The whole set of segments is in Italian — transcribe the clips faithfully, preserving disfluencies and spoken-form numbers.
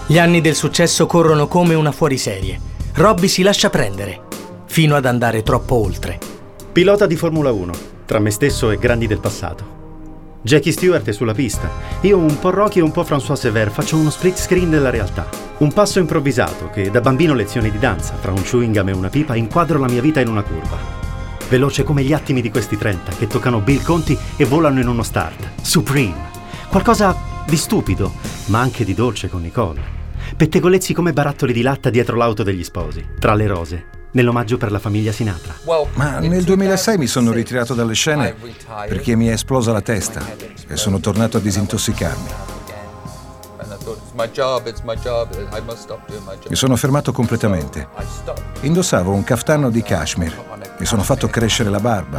Gli anni del successo corrono come una fuoriserie. Robbie si lascia prendere, fino ad andare troppo oltre. Pilota di Formula uno, tra me stesso e grandi del passato. Jackie Stewart è sulla pista. Io, un po' Rocky e un po' François Sever, faccio uno split screen della realtà. Un passo improvvisato che, da bambino lezioni di danza, tra un chewing gum e una pipa, inquadro la mia vita in una curva. Veloce come gli attimi di questi trenta, che toccano Bill Conti e volano in uno start. Supreme. Qualcosa di stupido, ma anche di dolce con Nicole. Pettegolezzi come barattoli di latta dietro l'auto degli sposi, tra le rose, nell'omaggio per la famiglia Sinatra. Ma nel duemilasei mi sono ritirato dalle scene perché mi è esplosa la testa e sono tornato a disintossicarmi. Mi sono fermato completamente. Indossavo un kaftano di cashmere, mi sono fatto crescere la barba.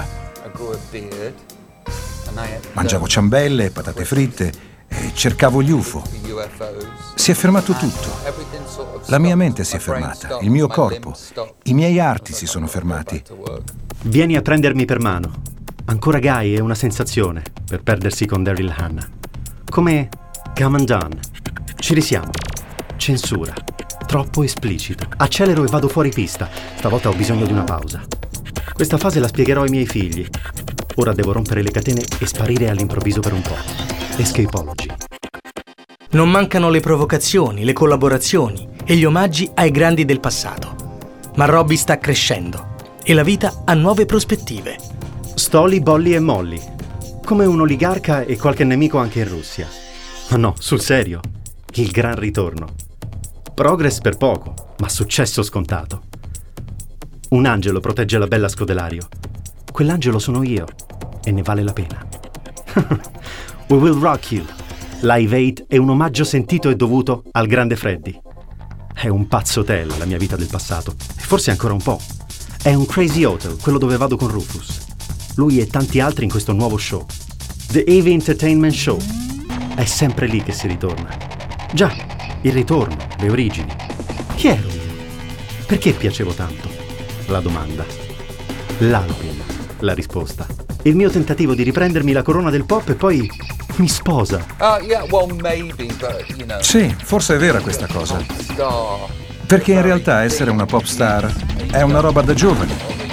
Mangiavo ciambelle, patate fritte e cercavo gli U F O. Si è fermato tutto. La mia mente si è fermata, il mio corpo, i miei arti si sono fermati. Vieni a prendermi per mano. Ancora Guy è una sensazione per perdersi con Daryl Hannah. Come Come Undone. Ci risiamo. Censura. Troppo esplicito. Accelero e vado fuori pista. Stavolta ho bisogno di una pausa. Questa fase la spiegherò ai miei figli. Ora devo rompere le catene e sparire all'improvviso per un po'. Escapology. Non mancano le provocazioni, le collaborazioni e gli omaggi ai grandi del passato. Ma Robbie sta crescendo e la vita ha nuove prospettive. Stoli, bolli e molli. Come un oligarca e qualche nemico anche in Russia. Ma no, sul serio. Il gran ritorno. Progress per poco, ma successo scontato. Un angelo protegge la bella Scodelario. Quell'angelo sono io e ne vale la pena. We Will Rock You. Live Aid è un omaggio sentito e dovuto al grande Freddy. È un pazzo hotel la mia vita del passato, e forse ancora un po'. È un crazy hotel, quello dove vado con Rufus. Lui e tanti altri in questo nuovo show. The A V Entertainment Show. È sempre lì che si ritorna. Già, il ritorno, le origini. Chi ero io? Perché piacevo tanto? La domanda. L'album, la risposta. Il mio tentativo di riprendermi la corona del pop e poi mi sposa. Uh, yeah, well, maybe, but, you know. Sì, forse è vera questa cosa. Perché in realtà essere una pop star è una roba da giovani.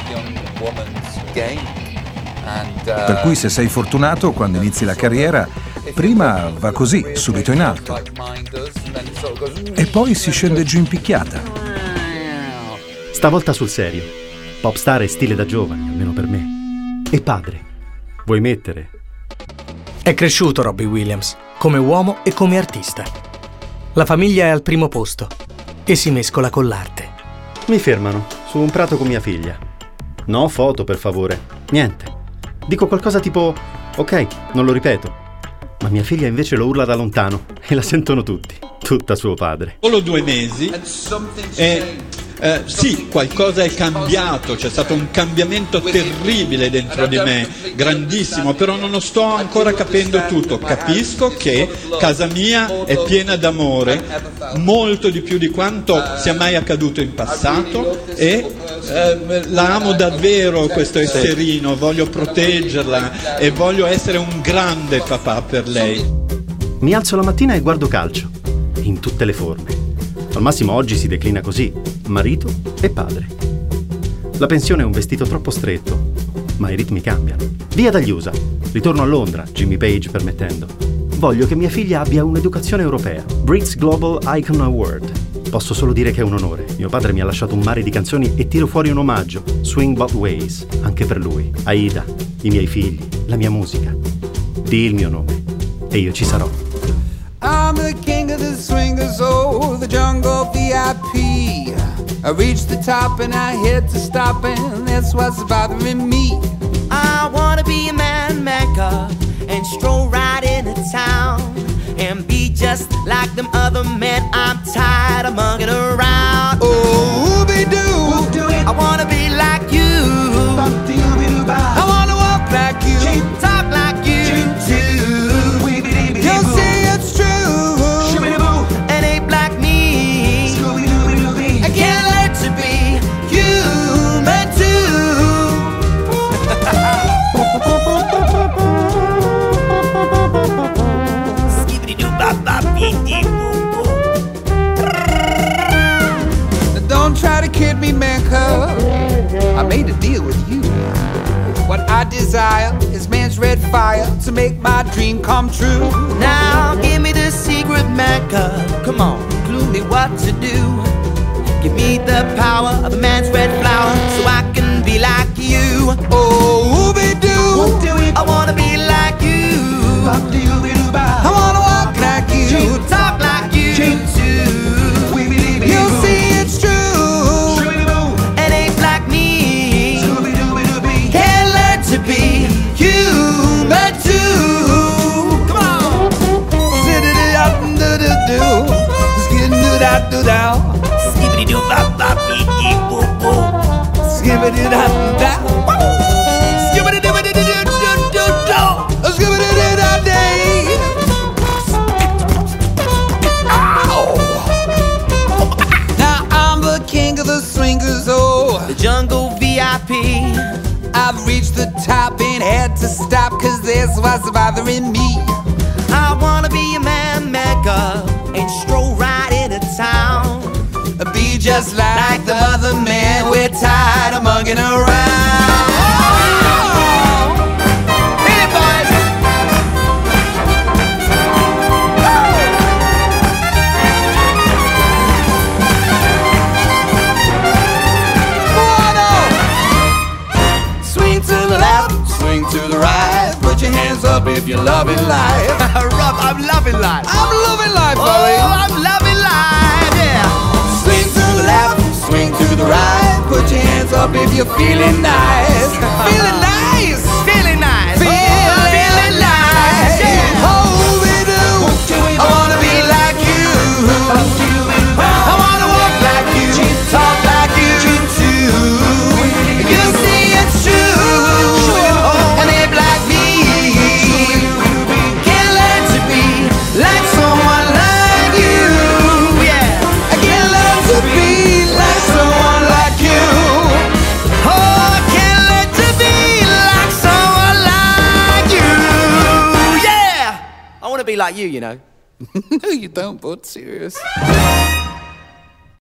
Per cui se sei fortunato, quando inizi la carriera, prima va così, subito in alto. E poi si scende giù in picchiata. Stavolta sul serio. Pop star è stile da giovani, almeno per me. E padre. Vuoi mettere? È cresciuto Robbie Williams, come uomo e come artista. La famiglia è al primo posto e si mescola con l'arte. Mi fermano, su un prato con mia figlia. No, foto, per favore. Niente. Dico qualcosa tipo, ok, non lo ripeto. Ma mia figlia invece lo urla da lontano e la sentono tutti. Tutta suo padre. Solo due mesi e eh, sì, qualcosa è cambiato, c'è stato un cambiamento terribile dentro di me, grandissimo, però non lo sto ancora capendo tutto. Capisco che casa mia è piena d'amore, molto di più di quanto sia mai accaduto in passato, e eh, la amo davvero questo esserino, voglio proteggerla e voglio essere un grande papà per lei. Mi alzo la mattina e guardo calcio, in tutte le forme. Al massimo oggi si declina così, marito e padre. La pensione è un vestito troppo stretto, ma i ritmi cambiano. Via dagli U S A, ritorno a Londra, Jimmy Page permettendo. Voglio che mia figlia abbia un'educazione europea. Brits Global Icon Award. Posso solo dire che è un onore. Mio padre mi ha lasciato un mare di canzoni e tiro fuori un omaggio, Swing Both Ways, anche per lui. Aida, i miei figli, la mia musica. Di il mio nome e io ci sarò. I'm the king of the swingers, oh, the jungle V I P. I reached the top and I hit to stop, and that's what's bothering me. I wanna be a man maker and stroll right into town and be just like them other men. I'm tired of mugging around. Oh, ooby-doo, I wanna be like you. I wanna walk like you, talk like you too. you'll see it's true. And ain't like me. I can't learn to be human too. Skibbity doo bop bop dee dee boo boo. my desire is man's red fire to make my dream come true. Now give me the secret Mecca. Come on, clue me what to do. Give me the power of a man's red flower so I can be like you. Oh, ooby-doo, I wanna be like you. I wanna walk like you, Talk like you too. you'll see it's true. And apes like me can learn to be human too. Come on. Do-do-do-do-do-do. Skid-do-da-do-dow. Skibbity-doo-bop-bop-bee-boo-boo. Skibbity-da-da. Skibbity-doo-doo-doo-doo-doo-doo. Skibbity-doo-da-day. Ow. Now I'm the king of the swingers, oh. The jungle V I P. I've reached the top and had to stop, cause this was bothering me. I wanna be a man Mecca and stroll right into town. Be just like the other man, we're tired of mugging around. Hit it, boys! Swing to the left, swing to the right. Put your hands up if you're loving life. Rob, I'm loving life. I'm loving life, Oh, buddy. I'm loving life, yeah. Swing to the left, swing to the right. Put your hands up if you're feeling nice. Feeling nice. Feeling nice. Feeling Oh, feeling nice, yeah. Oh, we do. I wanna be like you. I wanna walk like you, talk like you too. You see it's true. And they like me can learn to be like someone like you. Yeah. I can learn to be like someone like you. Oh, I can't let to be like someone like you. Yeah. I wanna be like you, you know. No, you don't, but serious.